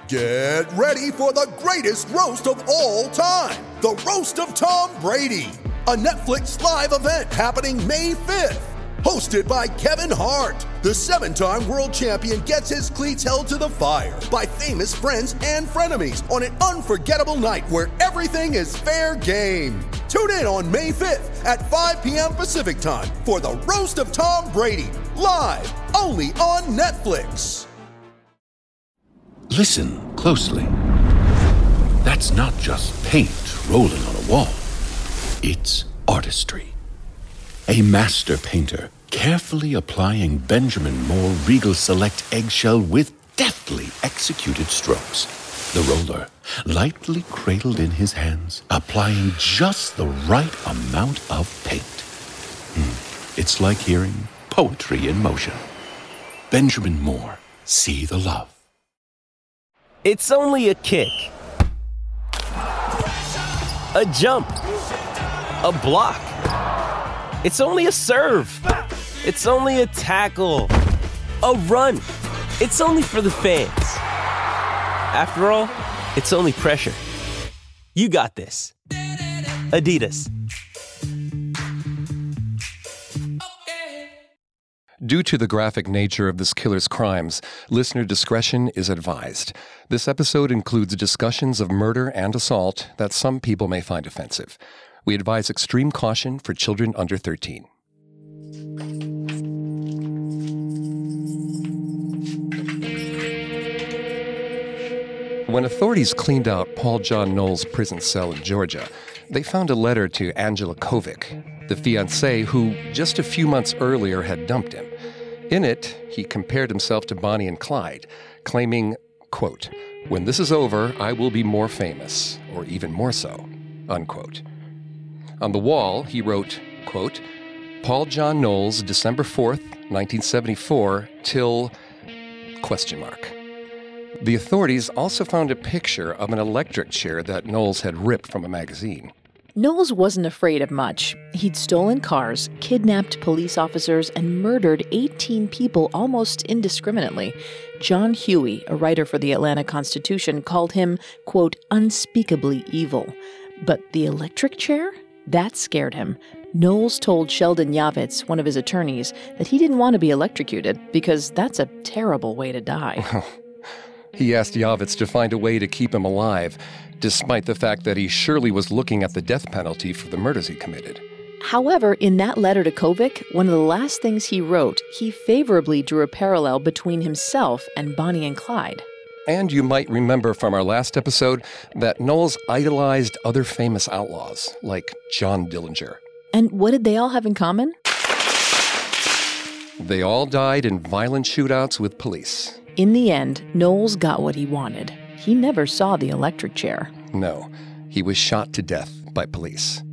Get ready for the greatest roast of all time, the Roast of Tom Brady, a Netflix live event happening May 5th. Hosted by Kevin Hart, the 7-time world champion gets his cleats held to the fire by famous friends and frenemies on an unforgettable night where everything is fair game. Tune in on May 5th at 5 p.m. Pacific time for the Roast of Tom Brady, live only on Netflix. Listen closely. That's not just paint rolling on a wall. It's artistry. A master painter carefully applying Benjamin Moore Regal Select eggshell with deftly executed strokes. The roller, lightly cradled in his hands, applying just the right amount of paint. It's like hearing poetry in motion. Benjamin Moore, see the love. It's only a kick, a jump, a block. It's only a serve. It's only a tackle, a run. It's only for the fans. After all, it's only pressure. You got this. Adidas. Due to the graphic nature of this killer's crimes, listener discretion is advised. This episode includes discussions of murder and assault that some people may find offensive. We advise extreme caution for children under 13. When authorities cleaned out Paul John Knowles' prison cell in Georgia, they found a letter to Angela Kovic, the fiancée who just a few months earlier had dumped him. In it, he compared himself to Bonnie and Clyde, claiming, quote, "When this is over, I will be more famous, or even more so," unquote. On the wall, he wrote, quote, "Paul John Knowles, December 4th, 1974, till, question mark." The authorities also found a picture of an electric chair that Knowles had ripped from a magazine. Knowles wasn't afraid of much. He'd stolen cars, kidnapped police officers, and murdered 18 people almost indiscriminately. John Huey, a writer for the Atlanta Constitution, called him, quote, "unspeakably evil." But the electric chair? That scared him. Knowles told Sheldon Yavitz, one of his attorneys, that he didn't want to be electrocuted because that's a terrible way to die. He asked Yavitz to find a way to keep him alive, despite the fact that he surely was looking at the death penalty for the murders he committed. However, in that letter to Kovic, one of the last things he wrote, he favorably drew a parallel between himself and Bonnie and Clyde. And you might remember from our last episode that Knowles idolized other famous outlaws, like John Dillinger. And what did they all have in common? They all died in violent shootouts with police. In the end, Knowles got what he wanted. He never saw the electric chair. No, he was shot to death by police.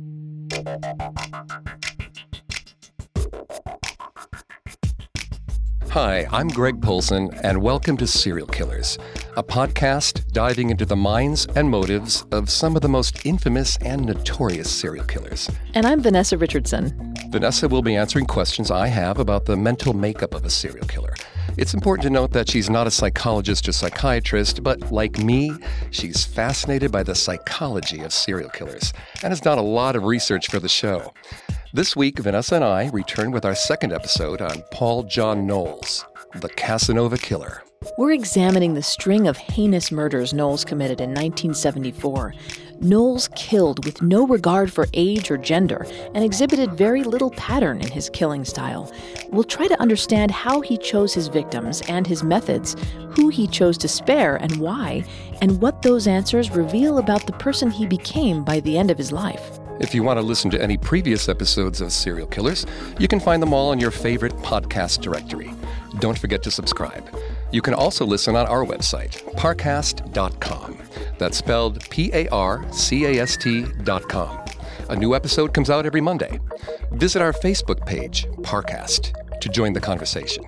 Hi, I'm Greg Polson, and welcome to Serial Killers, a podcast diving into the minds and motives of some of the most infamous and notorious serial killers. And I'm Vanessa Richardson. Vanessa will be answering questions I have about the mental makeup of a serial killer. It's important to note that she's not a psychologist or psychiatrist, but like me, she's fascinated by the psychology of serial killers and has done a lot of research for the show. This week, Vanessa and I return with our second episode on Paul John Knowles, the Casanova Killer. We're examining the string of heinous murders Knowles committed in 1974. Knowles killed with no regard for age or gender and exhibited very little pattern in his killing style. We'll try to understand how he chose his victims and his methods, who he chose to spare and why, and what those answers reveal about the person he became by the end of his life. If you want to listen to any previous episodes of Serial Killers, you can find them all in your favorite podcast directory. Don't forget to subscribe. You can also listen on our website, parcast.com. That's spelled Parcast.com. A new episode comes out every Monday. Visit our Facebook page, Parcast, to join the conversation.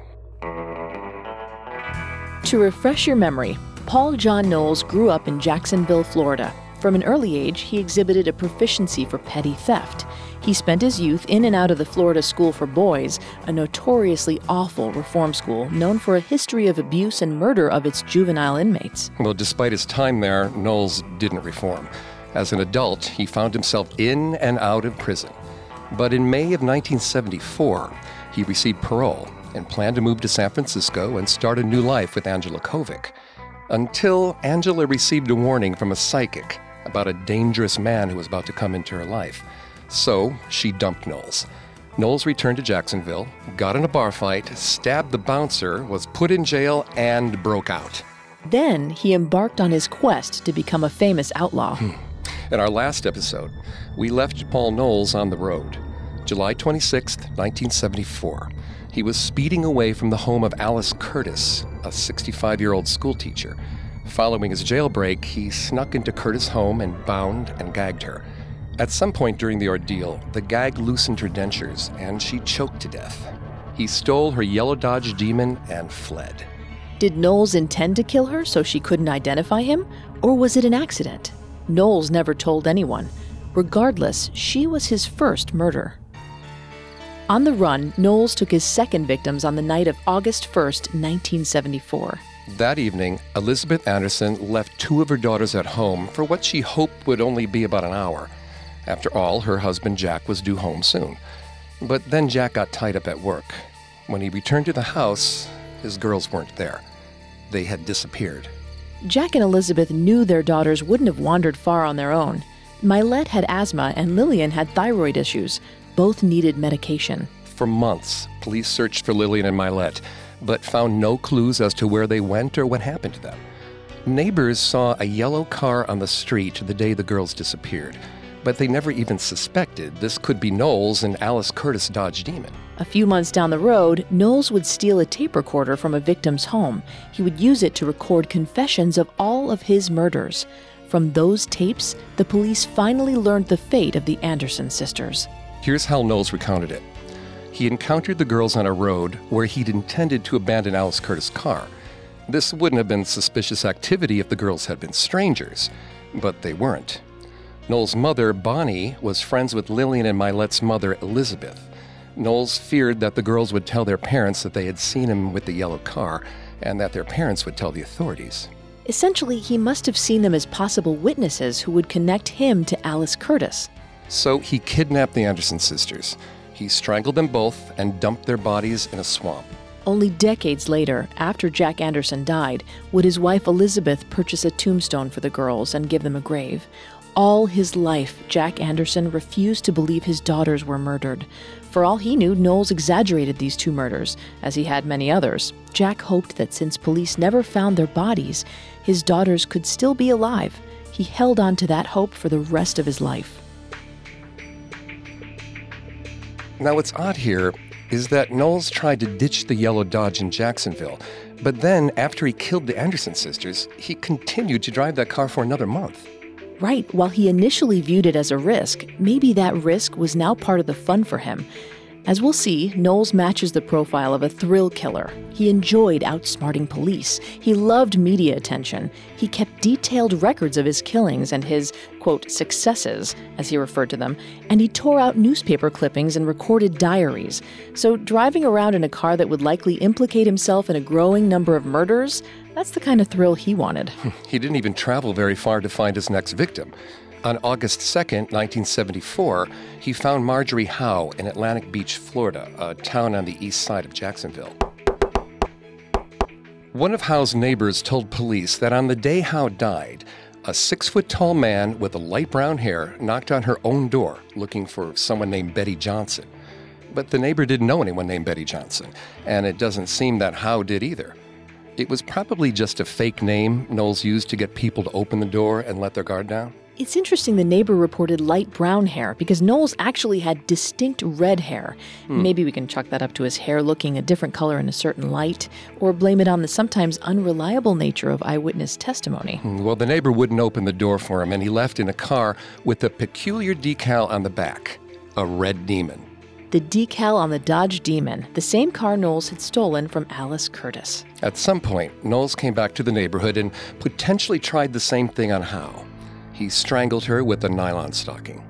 To refresh your memory, Paul John Knowles grew up in Jacksonville, Florida. From an early age, he exhibited a proficiency for petty theft. He spent his youth in and out of the Florida School for Boys, a notoriously awful reform school known for a history of abuse and murder of its juvenile inmates. Well, despite his time there, Knowles didn't reform. As an adult, he found himself in and out of prison. But in May of 1974, he received parole and planned to move to San Francisco and start a new life with Angela Kovic. Until Angela received a warning from a psychic about a dangerous man who was about to come into her life. So she dumped Knowles. Knowles returned to Jacksonville, got in a bar fight, stabbed the bouncer, was put in jail, and broke out. Then he embarked on his quest to become a famous outlaw. In our last episode, we left Paul Knowles on the road. July 26, 1974. He was speeding away from the home of Alice Curtis, a 65-year-old schoolteacher. Following his jailbreak, he snuck into Curtis' home and bound and gagged her. At some point during the ordeal, the gag loosened her dentures, and she choked to death. He stole her yellow Dodge Demon and fled. Did Knowles intend to kill her so she couldn't identify him? Or was it an accident? Knowles never told anyone. Regardless, she was his first murder. On the run, Knowles took his second victims on the night of August 1st, 1974. That evening, Elizabeth Anderson left two of her daughters at home for what she hoped would only be about an hour. After all, her husband Jack was due home soon. But then Jack got tied up at work. When he returned to the house, his girls weren't there. They had disappeared. Jack and Elizabeth knew their daughters wouldn't have wandered far on their own. Mylette had asthma and Lillian had thyroid issues. Both needed medication. For months, police searched for Lillian and Mylette, but found no clues as to where they went or what happened to them. Neighbors saw a yellow car on the street the day the girls disappeared, but they never even suspected this could be Knowles and Alice Curtis' Dodge Demon. A few months down the road, Knowles would steal a tape recorder from a victim's home. He would use it to record confessions of all of his murders. From those tapes, the police finally learned the fate of the Anderson sisters. Here's how Knowles recounted it. He encountered the girls on a road where he'd intended to abandon Alice Curtis' car. This wouldn't have been suspicious activity if the girls had been strangers, but they weren't. Knowles' mother, Bonnie, was friends with Lillian and Mylette's mother, Elizabeth. Knowles feared that the girls would tell their parents that they had seen him with the yellow car, and that their parents would tell the authorities. Essentially, he must have seen them as possible witnesses who would connect him to Alice Curtis. So he kidnapped the Anderson sisters. He strangled them both and dumped their bodies in a swamp. Only decades later, after Jack Anderson died, would his wife Elizabeth purchase a tombstone for the girls and give them a grave. All his life, Jack Anderson refused to believe his daughters were murdered. For all he knew, Knowles exaggerated these two murders, as he had many others. Jack hoped that since police never found their bodies, his daughters could still be alive. He held on to that hope for the rest of his life. Now, what's odd here is that Knowles tried to ditch the yellow Dodge in Jacksonville, but then, after he killed the Anderson sisters, he continued to drive that car for another month. Right, while he initially viewed it as a risk, maybe that risk was now part of the fun for him. As we'll see, Knowles matches the profile of a thrill killer. He enjoyed outsmarting police. He loved media attention. He kept detailed records of his killings and his, quote, successes, as he referred to them, and he tore out newspaper clippings and recorded diaries. So driving around in a car that would likely implicate himself in a growing number of murders, that's the kind of thrill he wanted. He didn't even travel very far to find his next victim. On August 2nd, 1974, he found Marjorie Howe in Atlantic Beach, Florida, a town on the east side of Jacksonville. One of Howe's neighbors told police that on the day Howe died, a 6-foot-tall man with light brown hair knocked on her own door looking for someone named Betty Johnson. But the neighbor didn't know anyone named Betty Johnson, and it doesn't seem that Howe did either. It was probably just a fake name Knowles used to get people to open the door and let their guard down. It's interesting the neighbor reported light brown hair because Knowles actually had distinct red hair. Maybe we can chalk that up to his hair looking a different color in a certain light, or blame it on the sometimes unreliable nature of eyewitness testimony. Well, the neighbor wouldn't open the door for him, and he left in a car with a peculiar decal on the back, a red demon. The decal on the Dodge Demon, the same car Knowles had stolen from Alice Curtis. At some point, Knowles came back to the neighborhood and potentially tried the same thing on Howe. He strangled her with a nylon stocking.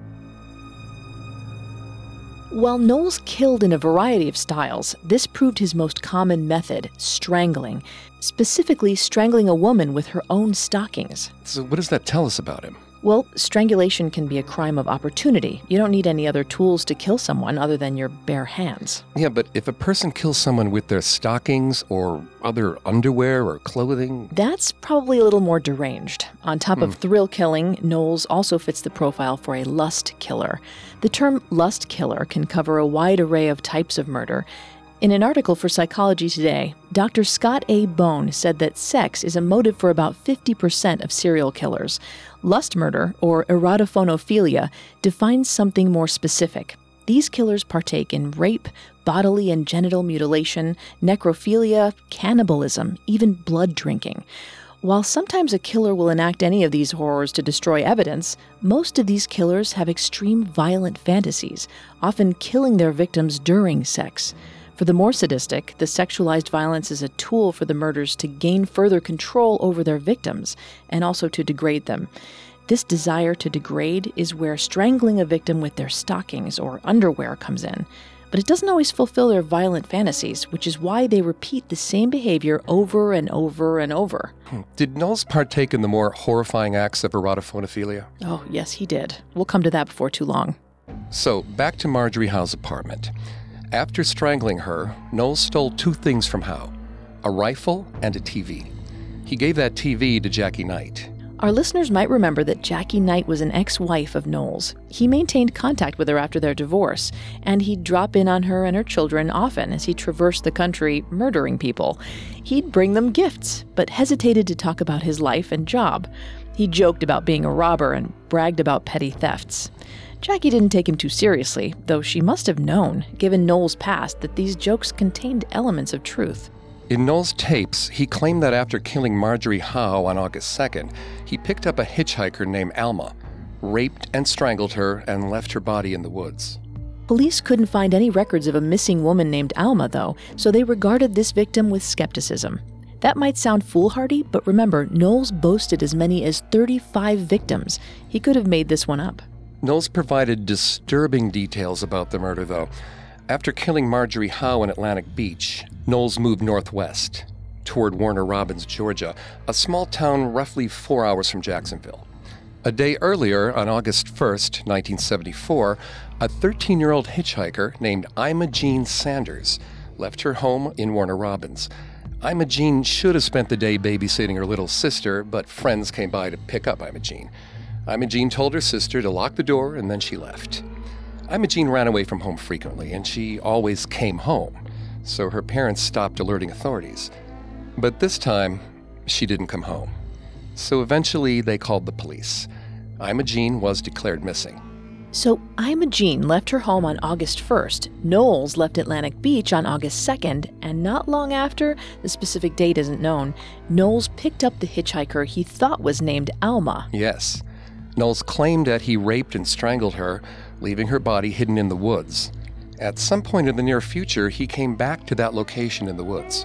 While Knowles killed in a variety of styles, this proved his most common method, strangling. Specifically, strangling a woman with her own stockings. So what does that tell us about him? Well, strangulation can be a crime of opportunity. You don't need any other tools to kill someone other than your bare hands. Yeah, but if a person kills someone with their stockings or other underwear or clothing... That's probably a little more deranged. On top of thrill killing, Knowles also fits the profile for a lust killer. The term lust killer can cover a wide array of types of murder. In an article for Psychology Today, Dr. Scott A. Bone said that sex is a motive for about 50% of serial killers. Lust murder, or erotophonophilia, defines something more specific. These killers partake in rape, bodily and genital mutilation, necrophilia, cannibalism, even blood drinking. While sometimes a killer will enact any of these horrors to destroy evidence, most of these killers have extreme violent fantasies, often killing their victims during sex. For the more sadistic, the sexualized violence is a tool for the murderers to gain further control over their victims and also to degrade them. This desire to degrade is where strangling a victim with their stockings or underwear comes in. But it doesn't always fulfill their violent fantasies, which is why they repeat the same behavior over and over and over. Did Knowles partake in the more horrifying acts of erotophonophilia? Oh, yes, he did. We'll come to that before too long. So, back to Marjorie Howe's apartment. After strangling her, Knowles stole two things from Howe, a rifle and a TV. He gave that TV to Jackie Knight. Our listeners might remember that Jackie Knight was an ex-wife of Knowles. He maintained contact with her after their divorce, and he'd drop in on her and her children often as he traversed the country murdering people. He'd bring them gifts, but hesitated to talk about his life and job. He joked about being a robber and bragged about petty thefts. Jackie didn't take him too seriously, though she must have known, given Knowles' past, that these jokes contained elements of truth. In Knowles' tapes, he claimed that after killing Marjorie Howe on August 2nd, he picked up a hitchhiker named Alma, raped and strangled her, and left her body in the woods. Police couldn't find any records of a missing woman named Alma, though, so they regarded this victim with skepticism. That might sound foolhardy, but remember, Knowles boasted as many as 35 victims. He could have made this one up. Knowles provided disturbing details about the murder, though. After killing Marjorie Howe in Atlantic Beach, Knowles moved northwest, toward Warner Robins, Georgia, a small town roughly 4 hours from Jacksonville. A day earlier, on August 1st, 1974, a 13-year-old hitchhiker named Ima Jean Sanders left her home in Warner Robins. Ima Jean should have spent the day babysitting her little sister, but friends came by to pick up Ima Jean. Ima Jean told her sister to lock the door, and then she left. Ima Jean ran away from home frequently, and she always came home, so her parents stopped alerting authorities. But this time, she didn't come home. So eventually, they called the police. Ima Jean was declared missing. So Ima Jean left her home on August 1st. Knowles left Atlantic Beach on August 2nd, and not long after, the specific date isn't known, Knowles picked up the hitchhiker he thought was named Alma. Yes. Knowles claimed that he raped and strangled her, leaving her body hidden in the woods. At some point in the near future, he came back to that location in the woods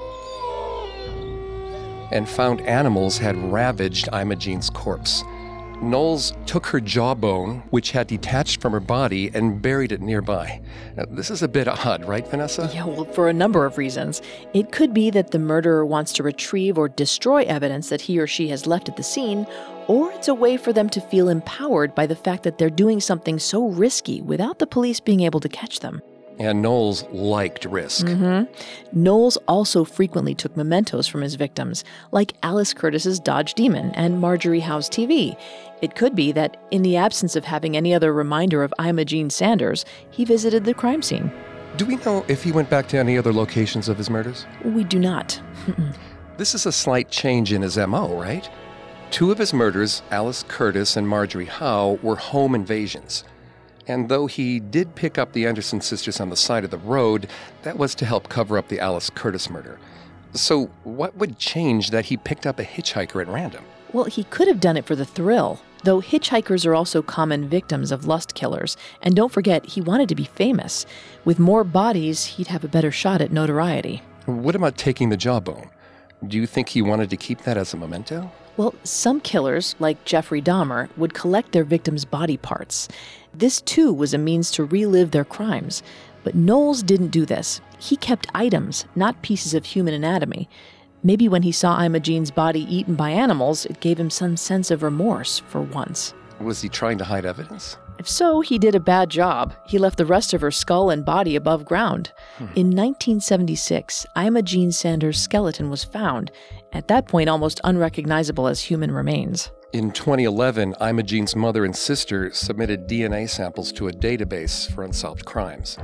and found animals had ravaged Ima Jean's corpse. Knowles took her jawbone, which had detached from her body, and buried it nearby. Now, this is a bit odd, right, Vanessa? Yeah, well, for a number of reasons. It could be that the murderer wants to retrieve or destroy evidence that he or she has left at the scene, or it's a way for them to feel empowered by the fact that they're doing something so risky without the police being able to catch them. And Knowles liked risk. Knowles also frequently took mementos from his victims, like Alice Curtis's Dodge Demon and Marjorie Howe's TV. It could be that, in the absence of having any other reminder of Ima Jean Sanders, he visited the crime scene. Do we know if he went back to any other locations of his murders? We do not. This is a slight change in his MO, right? Two of his murders, Alice Curtis and Marjorie Howe, were home invasions. And though he did pick up the Anderson sisters on the side of the road, that was to help cover up the Alice Curtis murder. So what would change that he picked up a hitchhiker at random? Well, he could have done it for the thrill, though hitchhikers are also common victims of lust killers. And don't forget, he wanted to be famous. With more bodies, he'd have a better shot at notoriety. What about taking the jawbone? Do you think he wanted to keep that as a memento? Well, some killers, like Jeffrey Dahmer, would collect their victims' body parts. This, too, was a means to relive their crimes. But Knowles didn't do this. He kept items, not pieces of human anatomy. Maybe when he saw Imogene's body eaten by animals, it gave him some sense of remorse for once. Was he trying to hide evidence? If so, he did a bad job. He left the rest of her skull and body above ground. In 1976, Imogene Sanders' skeleton was found, at that point almost unrecognizable as human remains. In 2011, Imogene's mother and sister submitted DNA samples to a database for unsolved crimes.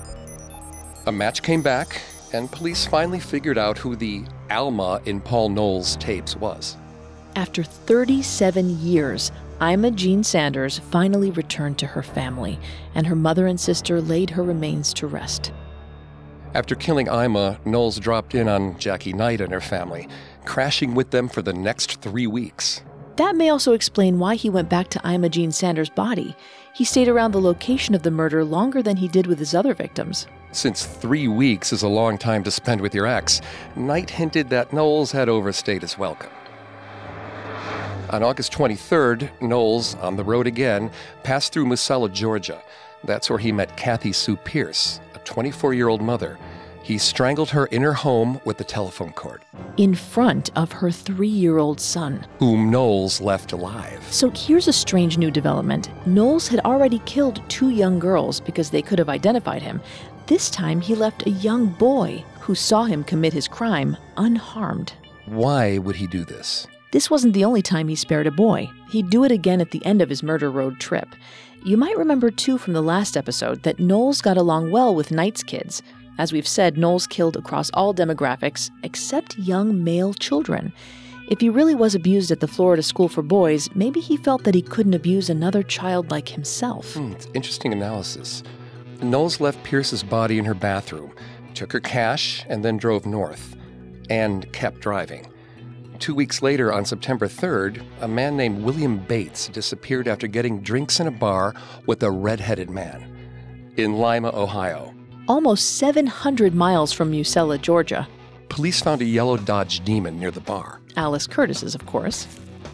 A match came back, and police finally figured out who the Alma in Paul Knowles' tapes was. After 37 years, Imogene Sanders finally returned to her family, and her mother and sister laid her remains to rest. After killing Ima, Knowles dropped in on Jackie Knight and her family, crashing with them for the next 3 weeks. That may also explain why he went back to Imogene Sanders' body. He stayed around the location of the murder longer than he did with his other victims. Since 3 weeks is a long time to spend with your ex, Knight hinted that Knowles had overstayed his welcome. On August 23rd, Knowles, on the road again, passed through Musella, Georgia. That's where he met Kathy Sue Pierce, a 24-year-old mother. He strangled her in her home with the telephone cord. In front of her 3-year-old son, whom Knowles left alive. So here's a strange new development. Knowles had already killed 2 young girls because they could have identified him. This time he left a young boy who saw him commit his crime unharmed. Why would he do this? This wasn't the only time he spared a boy. He'd do it again at the end of his murder road trip. You might remember, too, from the last episode that Knowles got along well with Knight's kids. As we've said, Knowles killed across all demographics except young male children. If he really was abused at the Florida School for Boys, maybe he felt that he couldn't abuse another child like himself. It's interesting analysis. Knowles left Pierce's body in her bathroom, took her cash, and then drove north, and kept driving. 2 weeks later, on September 3rd, a man named William Bates disappeared after getting drinks in a bar with a red-headed man in Lima, Ohio. Almost 700 miles from Musella, Georgia. Police found a yellow Dodge Demon near the bar. Alice Curtis's, of course.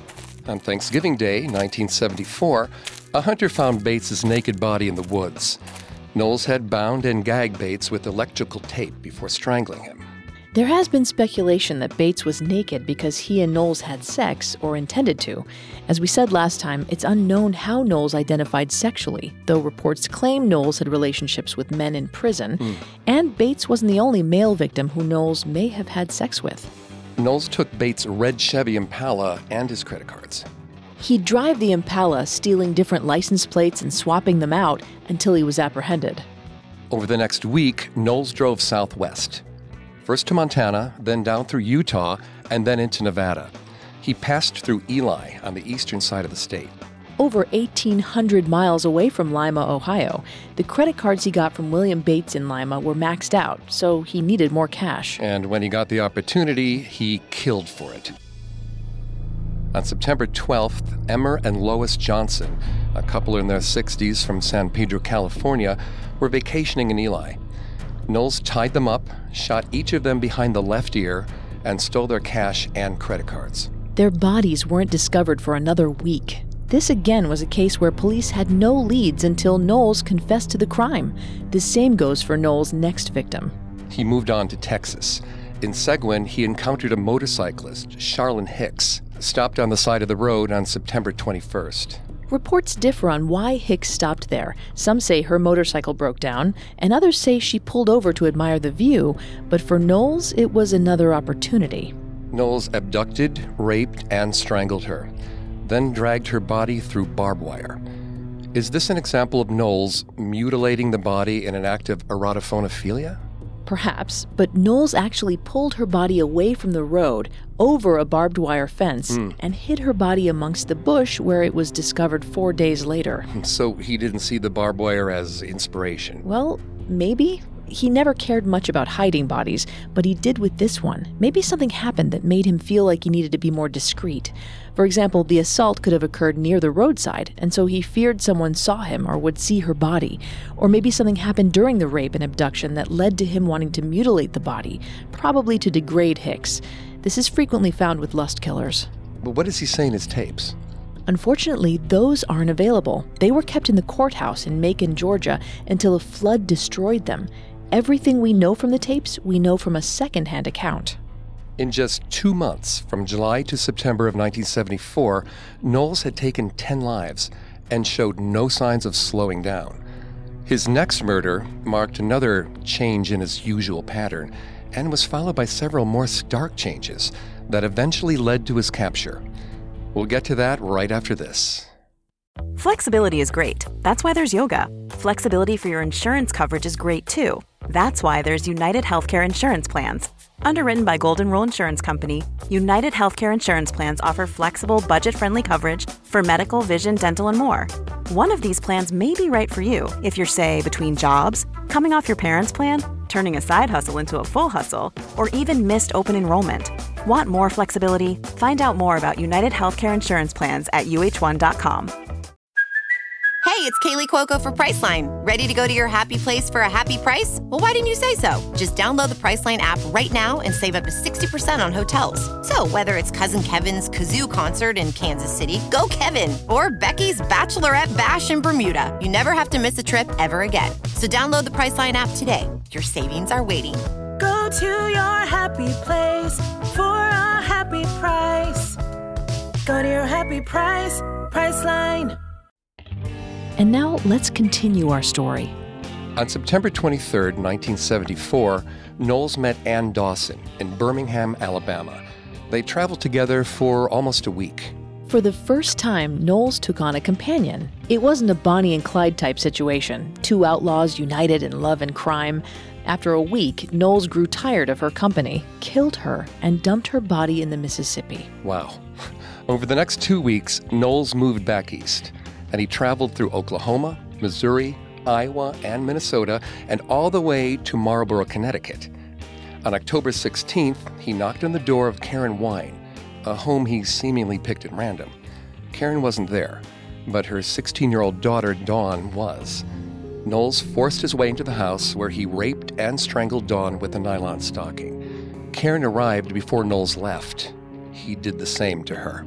On Thanksgiving Day, 1974, a hunter found Bates's naked body in the woods. Knowles had bound and gagged Bates with electrical tape before strangling him. There has been speculation that Bates was naked because he and Knowles had sex, or intended to. As we said last time, it's unknown how Knowles identified sexually, though reports claim Knowles had relationships with men in prison, and Bates wasn't the only male victim who Knowles may have had sex with. Knowles took Bates' red Chevy Impala and his credit cards. He'd drive the Impala, stealing different license plates and swapping them out until he was apprehended. Over the next week, Knowles drove southwest. First to Montana, then down through Utah, and then into Nevada. He passed through Ely on the eastern side of the state. Over 1,800 miles away from Lima, Ohio, the credit cards he got from William Bates in Lima were maxed out, so he needed more cash. And when he got the opportunity, he killed for it. On September 12th, Emmer and Lois Johnson, a couple in their 60s from San Pedro, California, were vacationing in Ely. Knowles tied them up, shot each of them behind the left ear, and stole their cash and credit cards. Their bodies weren't discovered for another week. This again was a case where police had no leads until Knowles confessed to the crime. The same goes for Knowles' next victim. He moved on to Texas. In Seguin, he encountered a motorcyclist, Charlene Hicks, stopped on the side of the road on September 21st. Reports differ on why Hicks stopped there. Some say her motorcycle broke down, and others say she pulled over to admire the view, but for Knowles, it was another opportunity. Knowles abducted, raped, and strangled her, then dragged her body through barbed wire. Is this an example of Knowles mutilating the body in an act of erotophonophilia? Perhaps, but Knowles actually pulled her body away from the road, over a barbed wire fence, and hid her body amongst the bush where it was discovered 4 days later. So he didn't see the barbed wire as inspiration? Well, maybe. He never cared much about hiding bodies, but he did with this one. Maybe something happened that made him feel like he needed to be more discreet. For example, the assault could have occurred near the roadside, and so he feared someone saw him or would see her body. Or maybe something happened during the rape and abduction that led to him wanting to mutilate the body, probably to degrade Hicks. This is frequently found with lust killers. But what does he say in his tapes? Unfortunately, those aren't available. They were kept in the courthouse in Macon, Georgia, until a flood destroyed them. Everything we know from the tapes, we know from a second-hand account. In just 2 months, from July to September of 1974, Knowles had taken 10 lives and showed no signs of slowing down. His next murder marked another change in his usual pattern and was followed by several more stark changes that eventually led to his capture. We'll get to that right after this. Flexibility is great. That's why there's yoga. Flexibility for your insurance coverage is great too. That's why there's United Healthcare Insurance Plans. Underwritten by Golden Rule Insurance Company, United Healthcare Insurance Plans offer flexible, budget-friendly coverage for medical, vision, dental, and more. One of these plans may be right for you if you're, say, between jobs, coming off your parents' plan, turning a side hustle into a full hustle, or even missed open enrollment. Want more flexibility? Find out more about United Healthcare Insurance Plans at uh1.com. Hey, it's Kaylee Cuoco for Priceline. Ready to go to your happy place for a happy price? Well, why didn't you say so? Just download the Priceline app right now and save up to 60% on hotels. So whether it's Cousin Kevin's Kazoo Concert in Kansas City, go Kevin, or Becky's Bachelorette Bash in Bermuda, you never have to miss a trip ever again. So download the Priceline app today. Your savings are waiting. Go to your happy place for a happy price. Go to your happy price, Priceline. And now let's continue our story. On September 23, 1974, Knowles met Ann Dawson in Birmingham, Alabama. They traveled together for almost a week. For the first time, Knowles took on a companion. It wasn't a Bonnie and Clyde type situation, two outlaws united in love and crime. After a week, Knowles grew tired of her company, killed her, and dumped her body in the Mississippi. Wow. Over the next 2 weeks, Knowles moved back east, and he traveled through Oklahoma, Missouri, Iowa, and Minnesota, and all the way to Marlborough, Connecticut. On October 16th, he knocked on the door of Karen Wine, a home he seemingly picked at random. Karen wasn't there, but her 16-year-old daughter, Dawn, was. Knowles forced his way into the house, where he raped and strangled Dawn with a nylon stocking. Karen arrived before Knowles left. He did the same to her.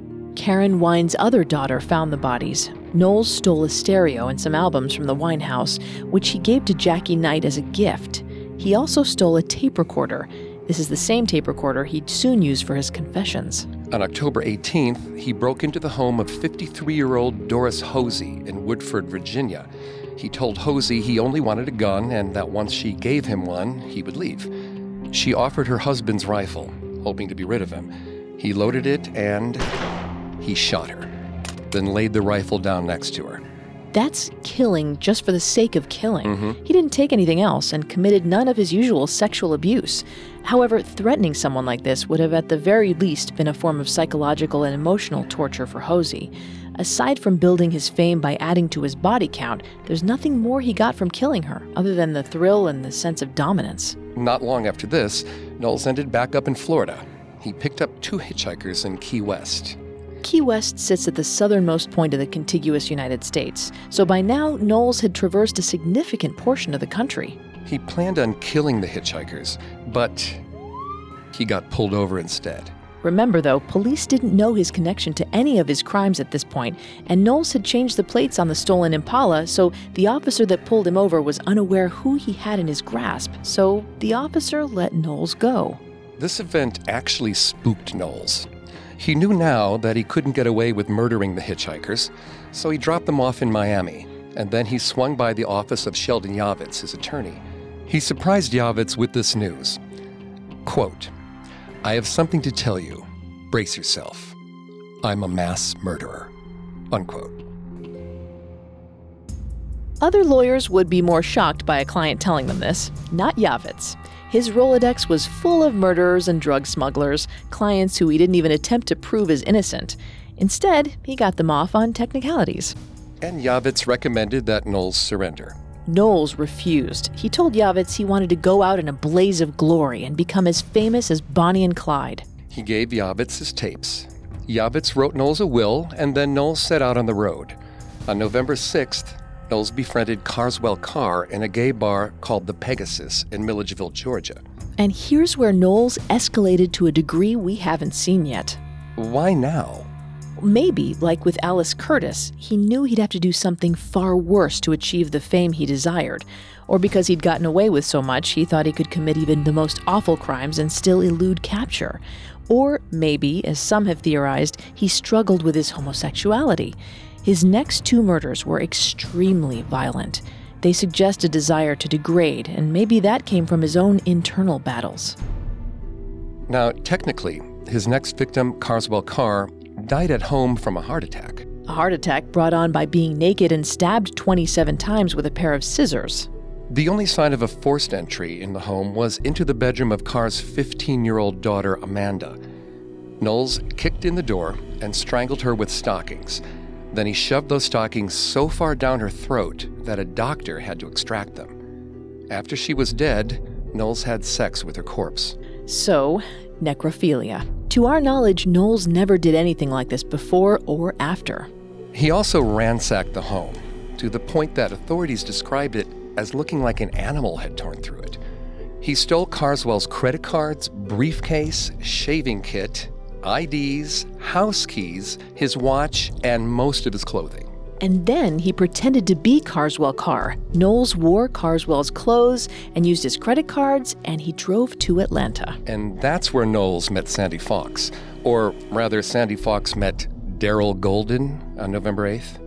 Karen Wine's other daughter found the bodies. Knowles stole a stereo and some albums from the Wine house, which he gave to Jackie Knight as a gift. He also stole a tape recorder. This is the same tape recorder he'd soon use for his confessions. On October 18th, he broke into the home of 53-year-old Doris Hosey in Woodford, Virginia. He told Hosey he only wanted a gun and that once she gave him one, he would leave. She offered her husband's rifle, hoping to be rid of him. He loaded it and he shot her, then laid the rifle down next to her. That's killing just for the sake of killing. He didn't take anything else and committed none of his usual sexual abuse. However, threatening someone like this would have at the very least been a form of psychological and emotional torture for Hosey. Aside from building his fame by adding to his body count, there's nothing more he got from killing her, other than the thrill and the sense of dominance. Not long after this, Knowles ended back up in Florida. He picked up 2 hitchhikers in Key West. Key West sits at the southernmost point of the contiguous United States, so by now Knowles had traversed a significant portion of the country. He planned on killing the hitchhikers, but he got pulled over instead. Remember, though, police didn't know his connection to any of his crimes at this point, and Knowles had changed the plates on the stolen Impala, so the officer that pulled him over was unaware who he had in his grasp, so the officer let Knowles go. This event actually spooked Knowles. He knew now that he couldn't get away with murdering the hitchhikers, so he dropped them off in Miami, and then he swung by the office of Sheldon Yavitz, his attorney. He surprised Yavitz with this news. Quote, "I have something to tell you. Brace yourself. I'm a mass murderer." Unquote. Other lawyers would be more shocked by a client telling them this, not Yavitz. His Rolodex was full of murderers and drug smugglers, clients who he didn't even attempt to prove as innocent. Instead, he got them off on technicalities. And Yavitz recommended that Knowles surrender. Knowles refused. He told Yavitz he wanted to go out in a blaze of glory and become as famous as Bonnie and Clyde. He gave Yavitz his tapes. Yavitz wrote Knowles a will, and then Knowles set out on the road. On November 6th, Knowles befriended Carswell Carr in a gay bar called the Pegasus in Milledgeville, Georgia. And here's where Knowles escalated to a degree we haven't seen yet. why now? Maybe, like with Alice Curtis, he knew he'd have to do something far worse to achieve the fame he desired. Or because he'd gotten away with so much, he thought he could commit even the most awful crimes and still elude capture. Or maybe, as some have theorized, he struggled with his homosexuality. His next 2 murders were extremely violent. They suggest a desire to degrade, and maybe that came from his own internal battles. Now, technically, his next victim, Carswell Carr, died at home from a heart attack. A heart attack brought on by being naked and stabbed 27 times with a pair of scissors. The only sign of a forced entry in the home was into the bedroom of Carr's 15-year-old daughter, Amanda. Knowles kicked in the door and strangled her with stockings. Then he shoved those stockings so far down her throat that a doctor had to extract them. After she was dead, Knowles had sex with her corpse. So, necrophilia. To our knowledge, Knowles never did anything like this before or after. He also ransacked the home, to the point that authorities described it as looking like an animal had torn through it. He stole Carswell's credit cards, briefcase, shaving kit, IDs, house keys, his watch, and most of his clothing. And then he pretended to be Carswell Carr. Knowles wore Carswell's clothes and used his credit cards, and he drove to Atlanta. And that's where Knowles met Sandy Fox. Or rather, Sandy Fox met Daryl Golden on November 8th.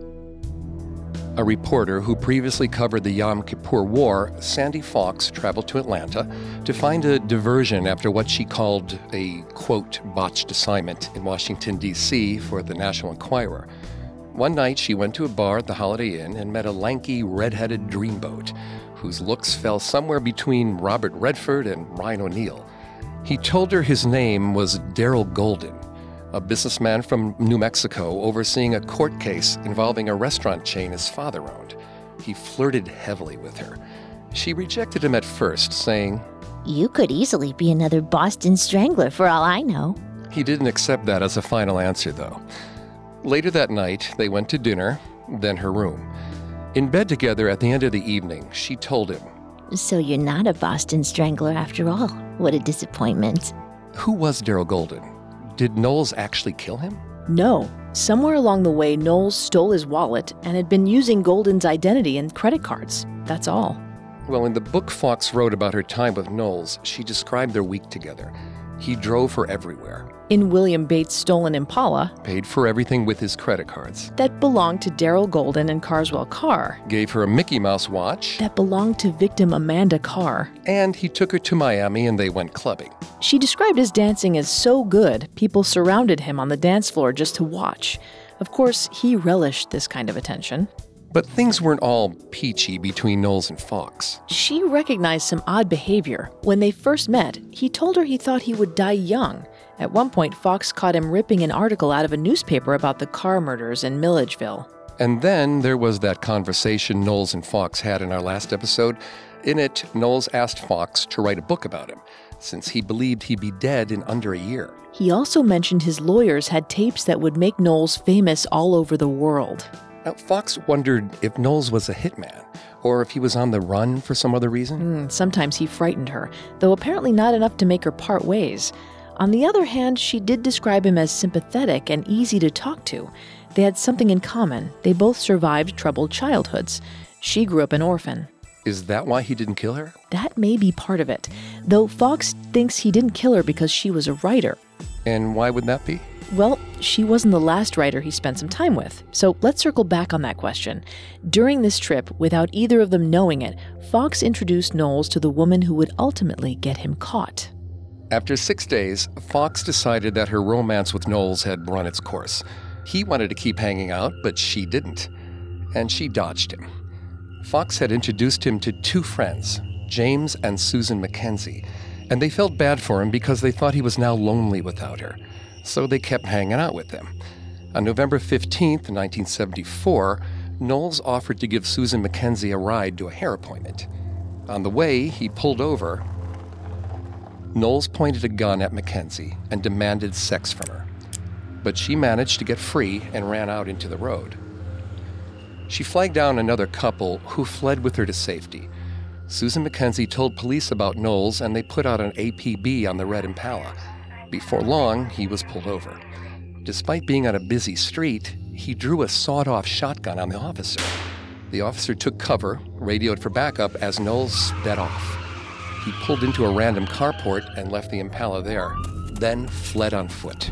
A reporter who previously covered the Yom Kippur War, Sandy Fox traveled to Atlanta to find a diversion after what she called a, quote, botched assignment in Washington, D.C. for the National Enquirer. One night, she went to a bar at the Holiday Inn and met a lanky, red-headed dreamboat whose looks fell somewhere between Robert Redford and Ryan O'Neal. He told her his name was Daryl Golden, a businessman from New Mexico overseeing a court case involving a restaurant chain his father owned. He flirted heavily with her. She rejected him at first, saying, "You could easily be another Boston Strangler for all I know." He didn't accept that as a final answer, though. Later that night, they went to dinner, then her room. In bed together at the end of the evening, she told him, "So you're not a Boston Strangler after all. What a disappointment." Who was Daryl Golden? Did Knowles actually kill him? No. Somewhere along the way, Knowles stole his wallet and had been using Golden's identity and credit cards. That's all. Well, in the book Fox wrote about her time with Knowles, she described their week together. He drove her everywhere. In William Bates' stolen Impala, Paid for everything with his credit cards. that belonged to Daryl Golden and Carswell Carr, Gave her a Mickey Mouse watch. that belonged to victim Amanda Carr. And he took her to Miami and they went clubbing. She described his dancing as so good, people surrounded him on the dance floor just to watch. Of course, he relished this kind of attention. But things weren't all peachy between Knowles and Fox. She recognized some odd behavior. When they first met, he told her he thought he would die young. At one point, Fox caught him ripping an article out of a newspaper about the Carr murders in Milledgeville. And then there was that conversation Knowles and Fox had in our last episode. In it, Knowles asked Fox to write a book about him, since he believed he'd be dead in under a year. He also mentioned his lawyers had tapes that would make Knowles famous all over the world. Now, Fox wondered if Knowles was a hitman, or if he was on the run for some other reason. Sometimes he frightened her, though apparently not enough to make her part ways. On the other hand, she did describe him as sympathetic and easy to talk to. They had something in common. They both survived troubled childhoods. She grew up an orphan. Is that why he didn't kill her? That may be part of it, though Fox thinks he didn't kill her because she was a writer. And why would that be? Well, she wasn't the last writer he spent some time with, so let's circle back on that question. During this trip, without either of them knowing it, Fox introduced Knowles to the woman who would ultimately get him caught. After 6 days, Fox decided that her romance with Knowles had run its course. He wanted to keep hanging out, but she didn't. And she dodged him. Fox had introduced him to 2 friends, James and Susan Mackenzie, and they felt bad for him because they thought he was now lonely without her. So they kept hanging out with them. On November 15th, 1974, Knowles offered to give Susan Mackenzie a ride to a hair appointment. On the way, he pulled over. Knowles pointed a gun at Mackenzie and demanded sex from her. But she managed to get free and ran out into the road. She flagged down another couple who fled with her to safety. Susan Mackenzie told police about Knowles and they put out an APB on the red Impala. Before long, he was pulled over. Despite being on a busy street, he drew a sawed-off shotgun on the officer. The officer took cover, radioed for backup as Knowles sped off. He pulled into a random carport and left the Impala there, then fled on foot.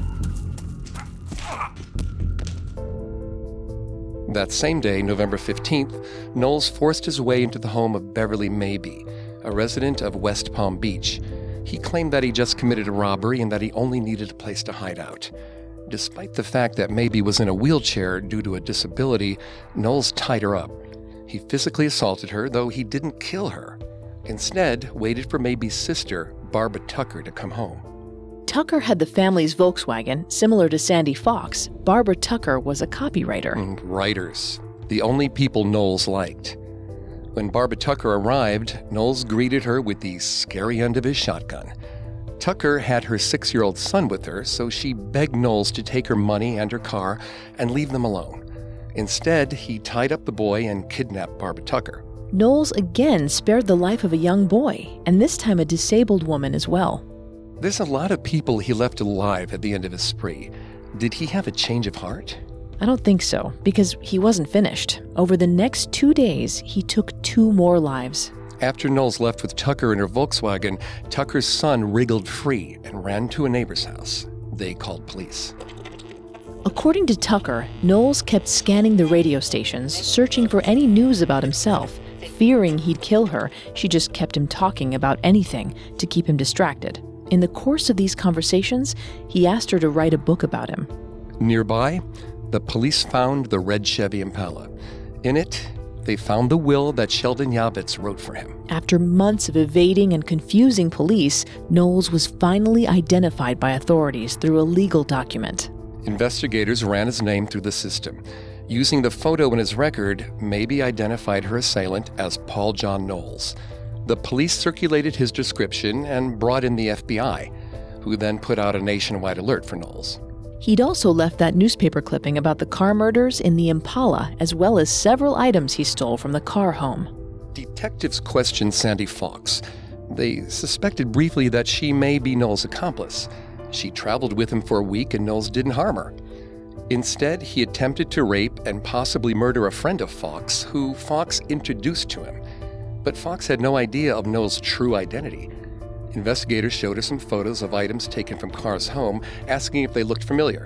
That same day, November 15th, Knowles forced his way into the home of Beverly Maybe, a resident of West Palm Beach. He claimed that he just committed a robbery and that he only needed a place to hide out. Despite the fact that Maybe was in a wheelchair due to a disability, Knowles tied her up. He physically assaulted her, though he didn't kill her. Instead, waited for Maybe's sister, Barbara Tucker, to come home. Tucker had the family's Volkswagen, similar to Sandy Fox. Barbara Tucker was a copywriter. Writers, the only people Knowles liked. When Barbara Tucker arrived, Knowles greeted her with the scary end of his shotgun. Tucker had her 6-year-old son with her, so she begged Knowles to take her money and her car and leave them alone. Instead, he tied up the boy and kidnapped Barbara Tucker. Knowles again spared the life of a young boy, and this time a disabled woman as well. There's a lot of people he left alive at the end of his spree. Did he have a change of heart? I don't think so, because he wasn't finished. Over the next 2 days, he took 2 more lives. After Knowles left with Tucker in her Volkswagen, Tucker's son wriggled free and ran to a neighbor's house. They called police. According to Tucker, Knowles kept scanning the radio stations, searching for any news about himself. Fearing he'd kill her, she just kept him talking about anything to keep him distracted. In the course of these conversations, he asked her to write a book about him. Nearby, the police found the red Chevy Impala. In it, they found the will that Sheldon Yavitz wrote for him. After months of evading and confusing police, Knowles was finally identified by authorities through a legal document. Investigators ran his name through the system. Using the photo in his record, Maybe identified her assailant as Paul John Knowles. The police circulated his description and brought in the FBI, who then put out a nationwide alert for Knowles. He'd also left that newspaper clipping about the car murders in the Impala, as well as several items he stole from the car home. Detectives questioned Sandy Fox. They suspected briefly that she may be Knowles' accomplice. She traveled with him for a week and Knowles didn't harm her. Instead, he attempted to rape and possibly murder a friend of Fox, who Fox introduced to him. But Fox had no idea of Knowles' true identity. Investigators showed her some photos of items taken from Carr's home, asking if they looked familiar.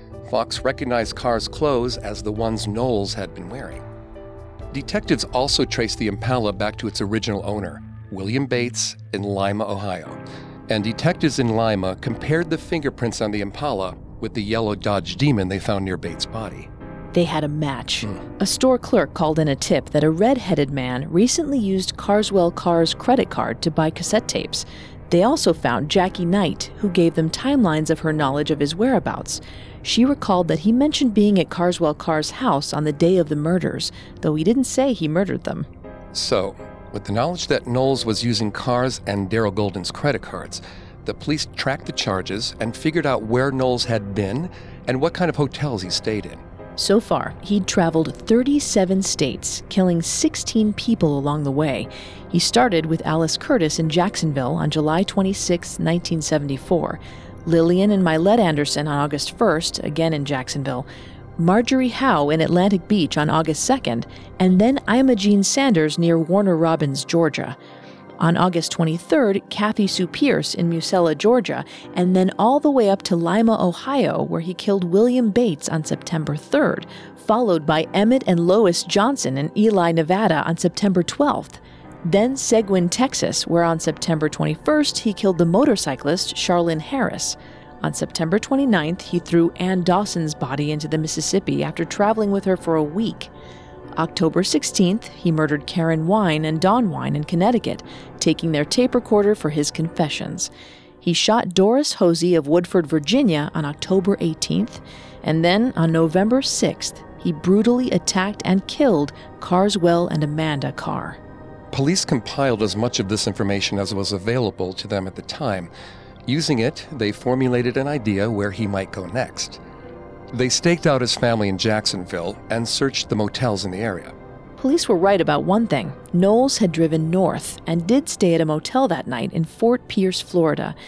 Fox recognized Carr's clothes as the ones Knowles had been wearing. Detectives also traced the Impala back to its original owner, William Bates, in Lima, Ohio. And detectives in Lima compared the fingerprints on the Impala with the yellow Dodge Demon they found near Bates' body. They had a match. A store clerk called in a tip that a red-headed man recently used Carswell Carr's credit card to buy cassette tapes. They also found Jackie Knight, who gave them timelines of her knowledge of his whereabouts. She recalled that he mentioned being at Carswell Carr's house on the day of the murders, though he didn't say he murdered them. So, with the knowledge that Knowles was using Carr's and Darrell Golden's credit cards, the police tracked the charges and figured out where Knowles had been and what kind of hotels he stayed in. So far, he'd traveled 37 states, killing 16 people along the way. He started with Alice Curtis in Jacksonville on July 26, 1974, Lillian and Mylette Anderson on August 1st, again in Jacksonville, Marjorie Howe in Atlantic Beach on August 2nd, and then Imogene Sanders near Warner Robins, Georgia. On August 23rd, Kathy Sue Pierce in Musella, Georgia, and then all the way up to Lima, Ohio, where he killed William Bates on September 3rd, followed by Emmett and Lois Johnson in Ely, Nevada on September 12th. Then Seguin, Texas, where on September 21st he killed the motorcyclist Charlene Harris. On September 29th, he threw Ann Dawson's body into the Mississippi after traveling with her for a week. October 16th, he murdered Karen Wine and Dawn Wine in Connecticut, taking their tape recorder for his confessions. He shot Doris Hosey of Woodford, Virginia on October 18th, and then on November 6th, he brutally attacked and killed Carswell and Amanda Carr. Police compiled as much of this information as was available to them at the time. Using it, they formulated an idea where he might go next. They staked out his family in Jacksonville and searched the motels in the area. Police were right about one thing. Knowles had driven north and did stay at a motel that night in Fort Pierce, Florida.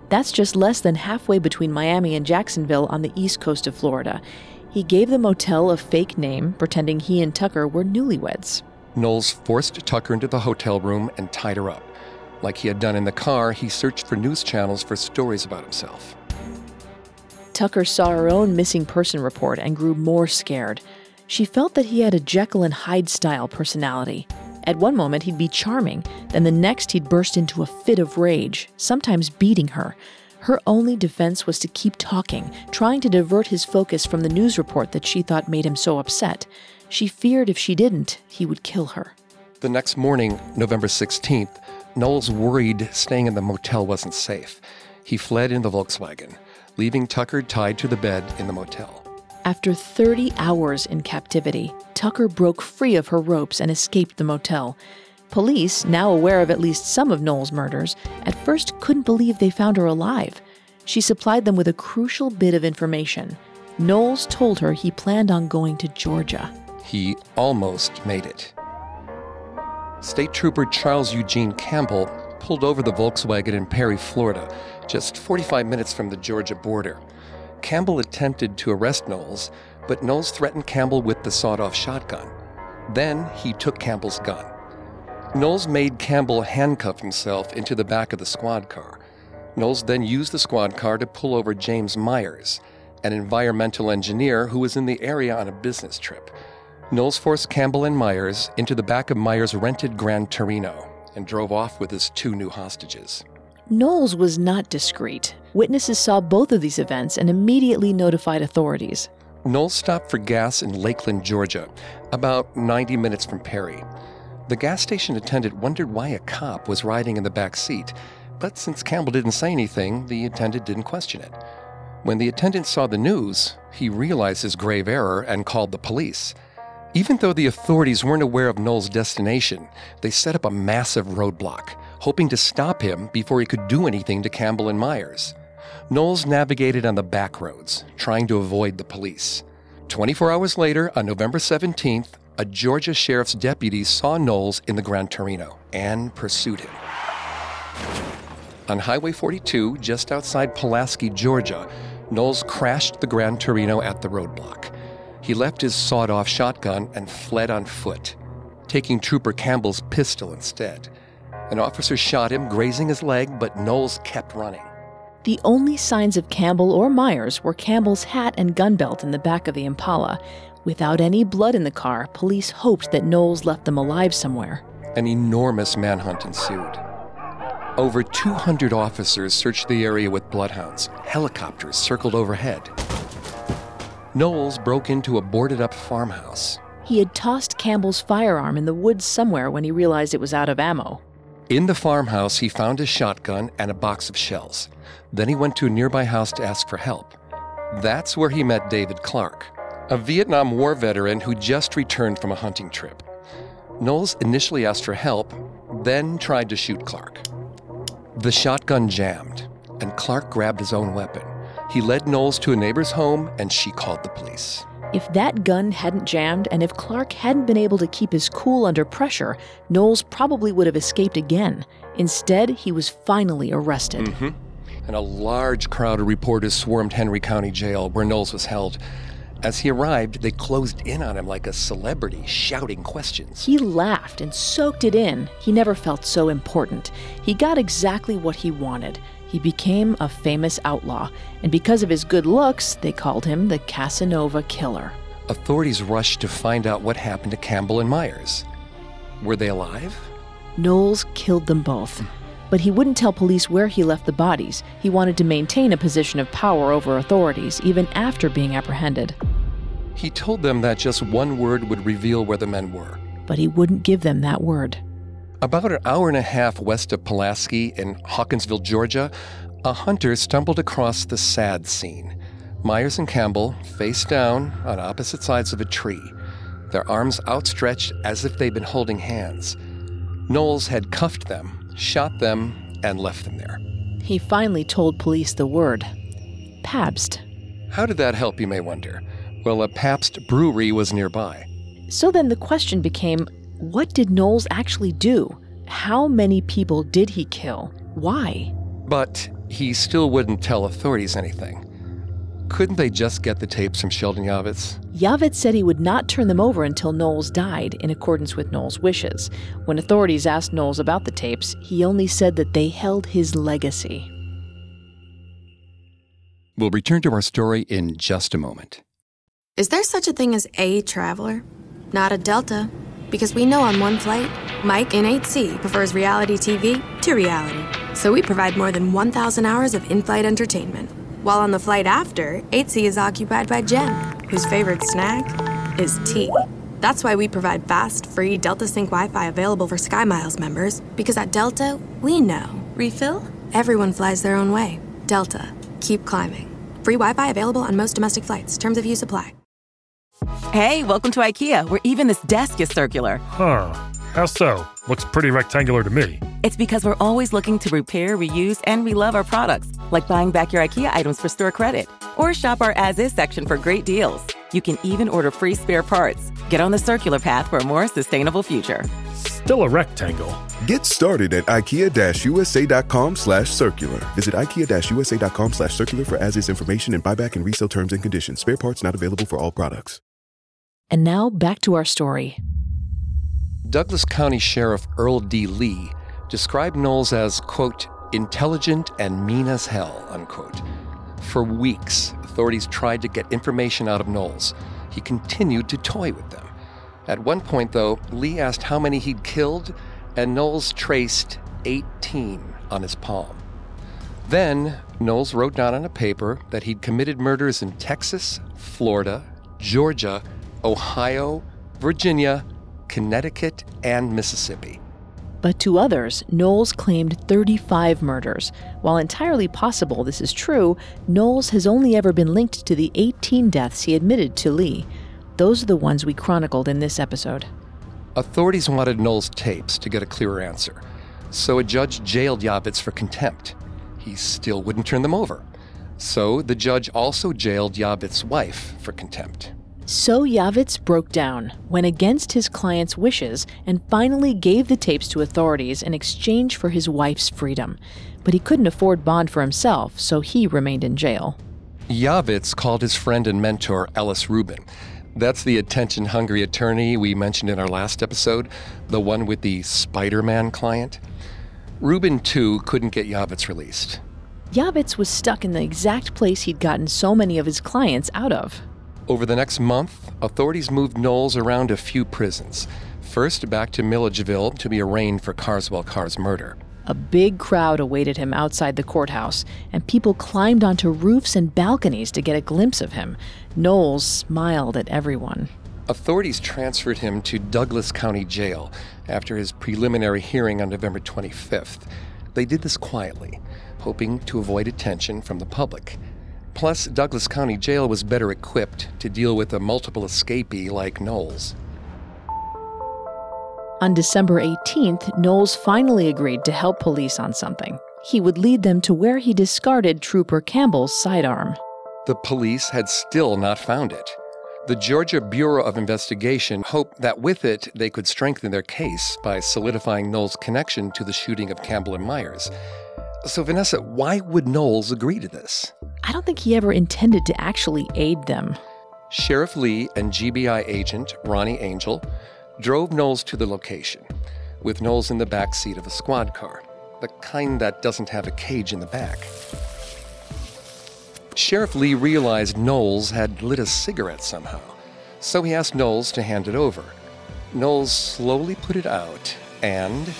That's just less than halfway between Miami and Jacksonville on the east coast of Florida. He gave the motel a fake name, pretending he and Tucker were newlyweds. Knowles forced Tucker into the hotel room and tied her up. Like he had done in the car, he searched for news channels for stories about himself. Tucker saw her own missing person report and grew more scared. She felt that he had a Jekyll and Hyde-style personality. At one moment, he'd be charming, then the next he'd burst into a fit of rage, sometimes beating her. Her only defense was to keep talking, trying to divert his focus from the news report that she thought made him so upset. She feared if she didn't, he would kill her. The next morning, November 16th, Knowles worried staying in the motel wasn't safe. He fled in the Volkswagen, leaving Tucker tied to the bed in the motel. After 30 hours in captivity, Tucker broke free of her ropes and escaped the motel. Police, now aware of at least some of Knowles' murders, at first couldn't believe they found her alive. She supplied them with a crucial bit of information. Knowles told her he planned on going to Georgia. He almost made it. State Trooper Charles Eugene Campbell pulled over the Volkswagen in Perry, Florida, just 45 minutes from the Georgia border. Campbell attempted to arrest Knowles, but Knowles threatened Campbell with the sawed-off shotgun. Then he took Campbell's gun. Knowles made Campbell handcuff himself into the back of the squad car. Knowles then used the squad car to pull over James Myers, an environmental engineer who was in the area on a business trip. Knowles forced Campbell and Myers into the back of Myers' rented Grand Torino and drove off with his 2 new hostages. Knowles was not discreet. Witnesses saw both of these events and immediately notified authorities. Knowles stopped for gas in Lakeland, Georgia, about 90 minutes from Perry. The gas station attendant wondered why a cop was riding in the back seat, but since Campbell didn't say anything, the attendant didn't question it. When the attendant saw the news, he realized his grave error and called the police. Even though the authorities weren't aware of Knowles' destination, they set up a massive roadblock, hoping to stop him before he could do anything to Campbell and Myers. Knowles navigated on the back roads, trying to avoid the police. 24 hours later, on November 17th, a Georgia sheriff's deputy saw Knowles in the Grand Torino and pursued him. On Highway 42, just outside Pulaski, Georgia, Knowles crashed the Grand Torino at the roadblock. He left his sawed-off shotgun and fled on foot, taking Trooper Campbell's pistol instead. An officer shot him, grazing his leg, but Knowles kept running. The only signs of Campbell or Myers were Campbell's hat and gun belt in the back of the Impala. Without any blood in the car, police hoped that Knowles left them alive somewhere. An enormous manhunt ensued. Over 200 officers searched the area with bloodhounds. Helicopters circled overhead. Knowles broke into a boarded-up farmhouse. He had tossed Campbell's firearm in the woods somewhere when he realized it was out of ammo. In the farmhouse, he found a shotgun and a box of shells. Then he went to a nearby house to ask for help. That's where he met David Clark, a Vietnam War veteran who just returned from a hunting trip. Knowles initially asked for help, then tried to shoot Clark. The shotgun jammed, and Clark grabbed his own weapon. He led Knowles to a neighbor's home, and she called the police. If that gun hadn't jammed, and if Clark hadn't been able to keep his cool under pressure, Knowles probably would have escaped again. Instead, he was finally arrested. And a large crowd of reporters swarmed Henry County Jail, where Knowles was held. As he arrived, they closed in on him like a celebrity, shouting questions. He laughed and soaked it in. He never felt so important. He got exactly what he wanted. He became a famous outlaw, and because of his good looks, they called him the Casanova Killer. Authorities rushed to find out what happened to Campbell and Myers. Were they alive? Knowles killed them both. But he wouldn't tell police where he left the bodies. He wanted to maintain a position of power over authorities, even after being apprehended. He told them that just one word would reveal where the men were. But he wouldn't give them that word. About an hour and a half west of Pulaski in Hawkinsville, Georgia, a hunter stumbled across the sad scene. Myers and Campbell, face down on opposite sides of a tree, their arms outstretched as if they'd been holding hands. Knowles had cuffed them, shot them, and left them there. He finally told police the word. Pabst. How did that help, you may wonder? Well, a Pabst brewery was nearby. So then the question became, what did Knowles actually do? How many people did he kill? Why? But he still wouldn't tell authorities anything. Couldn't they just get the tapes from Sheldon Yavitz? Yavitz said he would not turn them over until Knowles died, in accordance with Knowles' wishes. When authorities asked Knowles about the tapes, he only said that they held his legacy. We'll return to our story in just a moment. Is there such a thing as a traveler? Not a Delta. Because we know on one flight, Mike in 8C prefers reality TV to reality. So we provide more than 1,000 hours of in-flight entertainment. While on the flight after, 8C is occupied by Jen, whose favorite snack is tea. That's why we provide fast, free Delta Sync Wi-Fi available for SkyMiles members, because at Delta, we know. Refill? Everyone flies their own way. Delta. Keep climbing. Free Wi-Fi available on most domestic flights. Terms of use apply. Hey, welcome to IKEA, where even this desk is circular. Huh. How so? Looks pretty rectangular to me. It's because we're always looking to repair, reuse, and relove our products, like buying back your IKEA items for store credit. Or shop our as-is section for great deals. You can even order free spare parts. Get on the circular path for a more sustainable future. Still a rectangle. Get started at IKEA-USA.com/circular. Visit IKEA-USA.com/circular for as-is information and buyback and resale terms and conditions. Spare parts not available for all products. And now, back to our story. Douglas County Sheriff Earl D. Lee described Knowles as, quote, intelligent and mean as hell, unquote. For weeks, authorities tried to get information out of Knowles. He continued to toy with them. At one point, though, Lee asked how many he'd killed, and Knowles traced 18 on his palm. Then, Knowles wrote down on a paper that he'd committed murders in Texas, Florida, Georgia, Ohio, Virginia, Connecticut, and Mississippi. But to others, Knowles claimed 35 murders. While entirely possible this is true, Knowles has only ever been linked to the 18 deaths he admitted to Lee. Those are the ones we chronicled in this episode. Authorities wanted Knowles' tapes to get a clearer answer, so a judge jailed Yavitz for contempt. He still wouldn't turn them over. So the judge also jailed Yavitz's wife for contempt. So Yavitz broke down, went against his client's wishes, and finally gave the tapes to authorities in exchange for his wife's freedom. But he couldn't afford bond for himself, so he remained in jail. Yavitz called his friend and mentor, Ellis Rubin. That's the attention-hungry attorney we mentioned in our last episode, the one with the Spider-Man client. Rubin, too, couldn't get Yavitz released. Yavitz was stuck in the exact place he'd gotten so many of his clients out of. Over the next month, authorities moved Knowles around a few prisons. First, back to Milledgeville to be arraigned for Carswell Carr's murder. A big crowd awaited him outside the courthouse, and people climbed onto roofs and balconies to get a glimpse of him. Knowles smiled at everyone. Authorities transferred him to Douglas County Jail after his preliminary hearing on November 25th. They did this quietly, hoping to avoid attention from the public. Plus, Douglas County Jail was better equipped to deal with a multiple escapee like Knowles. On December 18th, Knowles finally agreed to help police on something. He would lead them to where he discarded Trooper Campbell's sidearm. The police had still not found it. The Georgia Bureau of Investigation hoped that with it, they could strengthen their case by solidifying Knowles' connection to the shooting of Campbell and Myers. So, Vanessa, why would Knowles agree to this? I don't think he ever intended to actually aid them. Sheriff Lee and GBI agent Ronnie Angel drove Knowles to the location, with Knowles in the back seat of a squad car, the kind that doesn't have a cage in the back. Sheriff Lee realized Knowles had lit a cigarette somehow, so he asked Knowles to hand it over. Knowles slowly put it out, and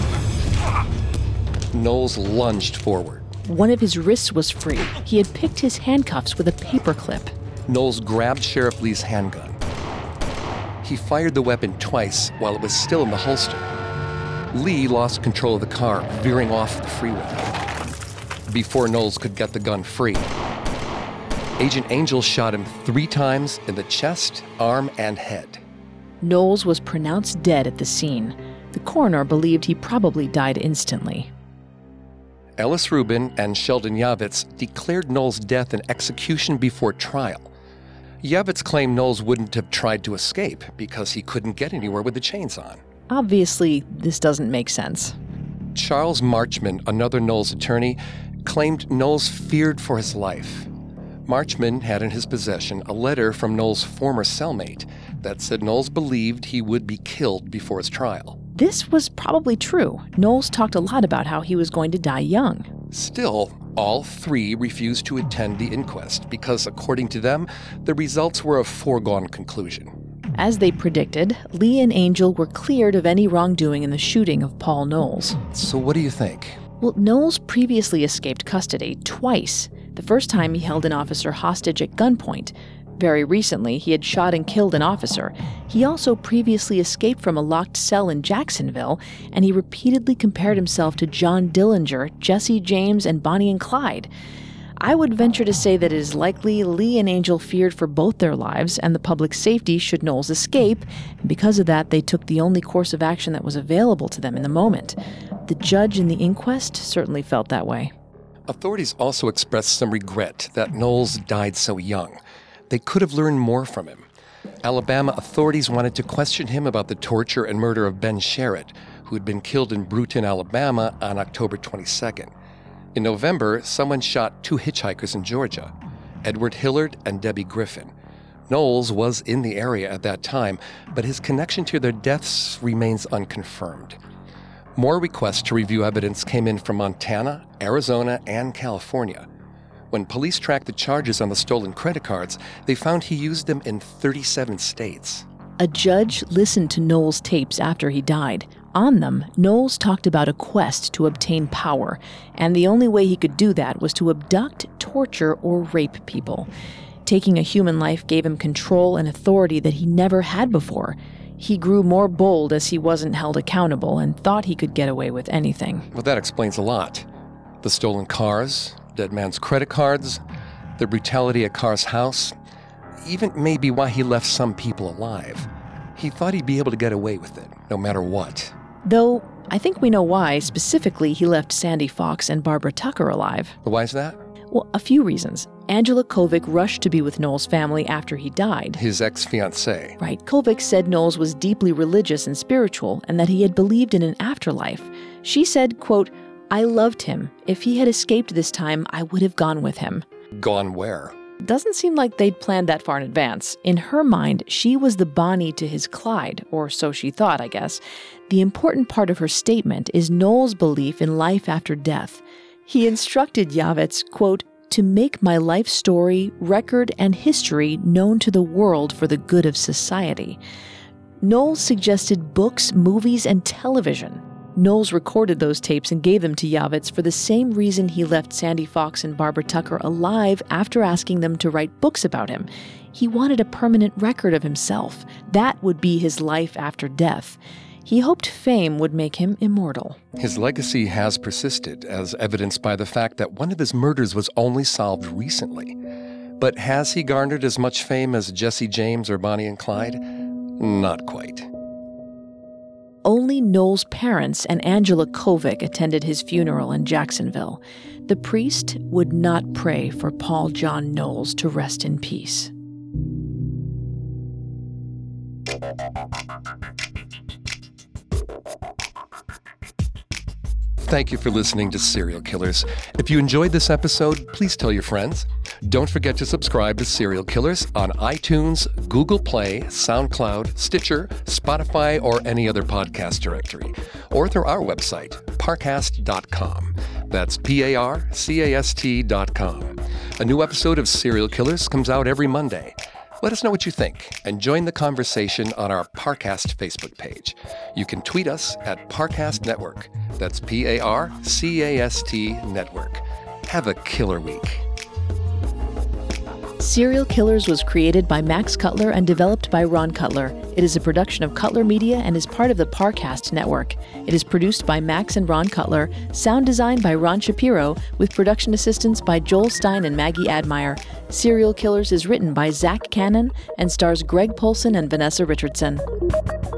Knowles lunged forward. One of his wrists was free. He had picked his handcuffs with a paperclip. Knowles grabbed Sheriff Lee's handgun. He fired the weapon twice while it was still in the holster. Lee lost control of the car, veering off the freeway. Before Knowles could get the gun free, Agent Angel shot him 3 times in the chest, arm, and head. Knowles was pronounced dead at the scene. The coroner believed he probably died instantly. Ellis Rubin and Sheldon Yavitz declared Knowles' death an execution before trial. Yavitz claimed Knowles wouldn't have tried to escape because he couldn't get anywhere with the chains on. Obviously, this doesn't make sense. Charles Marchman, another Knowles attorney, claimed Knowles feared for his life. Marchman had in his possession a letter from Knowles' former cellmate that said Knowles believed he would be killed before his trial. This was probably true. Knowles talked a lot about how he was going to die young. Still, all three refused to attend the inquest because, according to them, the results were a foregone conclusion. As they predicted, Lee and Angel were cleared of any wrongdoing in the shooting of Paul Knowles. So what do you think? Well, Knowles previously escaped custody twice. The first time he held an officer hostage at gunpoint. Very recently, he had shot and killed an officer. He also previously escaped from a locked cell in Jacksonville, and he repeatedly compared himself to John Dillinger, Jesse James, and Bonnie and Clyde. I would venture to say that it is likely Lee and Angel feared for both their lives and the public's safety should Knowles escape, and because of that, they took the only course of action that was available to them in the moment. The judge in the inquest certainly felt that way. Authorities also expressed some regret that Knowles died so young. They could have learned more from him. Alabama authorities wanted to question him about the torture and murder of Ben Sherritt, who had been killed in Brewton, Alabama on October 22nd. In November, someone shot 2 hitchhikers in Georgia, Edward Hillard and Debbie Griffin. Knowles was in the area at that time, but his connection to their deaths remains unconfirmed. More requests to review evidence came in from Montana, Arizona, and California. When police tracked the charges on the stolen credit cards, they found he used them in 37 states. A judge listened to Knowles' tapes after he died. On them, Knowles talked about a quest to obtain power, and the only way he could do that was to abduct, torture, or rape people. Taking a human life gave him control and authority that he never had before. He grew more bold as he wasn't held accountable and thought he could get away with anything. Well, that explains a lot. The stolen cars, dead man's credit cards, the brutality at Carr's house, even maybe why he left some people alive. He thought he'd be able to get away with it, no matter what. Though, I think we know why, specifically, he left Sandy Fox and Barbara Tucker alive. Why is that? Well, a few reasons. Angela Kovic rushed to be with Knowles' family after he died. His ex-fiancée. Right. Kovic said Knowles was deeply religious and spiritual and that he had believed in an afterlife. She said, quote, "I loved him. If he had escaped this time, I would have gone with him." Gone where? Doesn't seem like they'd planned that far in advance. In her mind, she was the Bonnie to his Clyde, or so she thought, I guess. The important part of her statement is Knowles' belief in life after death. He instructed Yavitz, quote, "to make my life story, record, and history known to the world for the good of society." Knowles suggested books, movies, and television. Knowles recorded those tapes and gave them to Yavitz for the same reason he left Sandy Fox and Barbara Tucker alive after asking them to write books about him. He wanted a permanent record of himself. That would be his life after death. He hoped fame would make him immortal. His legacy has persisted, as evidenced by the fact that one of his murders was only solved recently. But has he garnered as much fame as Jesse James or Bonnie and Clyde? Not quite. Only Knowles' parents and Angela Kovic attended his funeral in Jacksonville. The priest would not pray for Paul John Knowles to rest in peace. Thank you for listening to Serial Killers. If you enjoyed this episode, please tell your friends. Don't forget to subscribe to Serial Killers on iTunes, Google Play, SoundCloud, Stitcher, Spotify, or any other podcast directory, or through our website, parcast.com. That's PARCAST.com. A new episode of Serial Killers comes out every Monday. Let us know what you think and join the conversation on our Parcast Facebook page. You can tweet us at Parcast Network. That's PARCAST Network. Have a killer week. Serial Killers was created by Max Cutler and developed by Ron Cutler. It is a production of Cutler Media and is part of the Parcast Network. It is produced by Max and Ron Cutler, sound design by Ron Shapiro, with production assistance by Joel Stein and Maggie Admire. Serial Killers is written by Zach Cannon and stars Greg Polson and Vanessa Richardson.